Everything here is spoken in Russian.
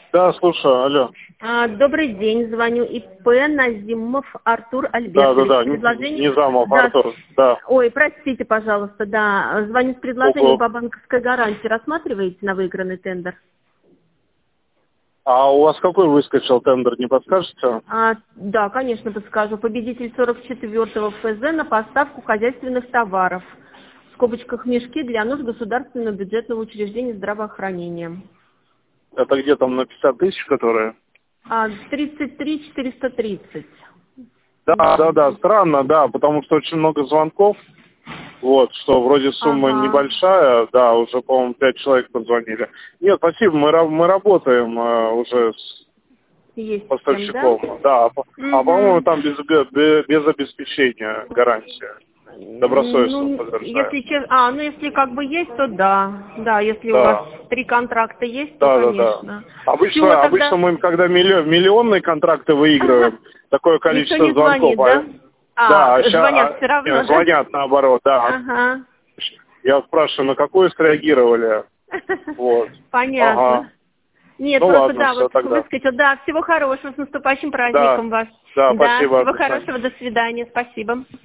Да, слушаю, алло. Добрый день, звоню ИП Назимов Артур Альбертович. Да. Низамов, Да. Артур, да. Ой, простите, пожалуйста, да. Звоню с предложением по банковской гарантии. Рассматриваете на выигранный тендер? А у вас какой выскочил тендер, не подскажете? Да, конечно, подскажу. Победитель 44-го ФЗ на поставку хозяйственных товаров. В скобочках мешки для нужд государственного бюджетного учреждения здравоохранения. Это где там на 50 тысяч, которые? 33 430. Да, странно, да, потому что очень много звонков. Вот, что вроде сумма небольшая, да, уже, по-моему, 5 человек позвонили. Нет, спасибо, мы работаем уже с поставщиком. Да, по-моему, там без обеспечения гарантия. Добросовестно подтверждаю. Если как бы есть, то да. Да, если у вас 3 контракта есть, то конечно. Обычно мы, когда миллионные контракты выигрываем, такое количество звонков. Звонят все равно, звонят наоборот, да. Я спрашиваю, на какое среагировали? Вот. Понятно. Нет, просто да, вот выскочил. Да, всего хорошего, с наступающим праздником вас. Да, спасибо. Всего хорошего, до свидания, спасибо.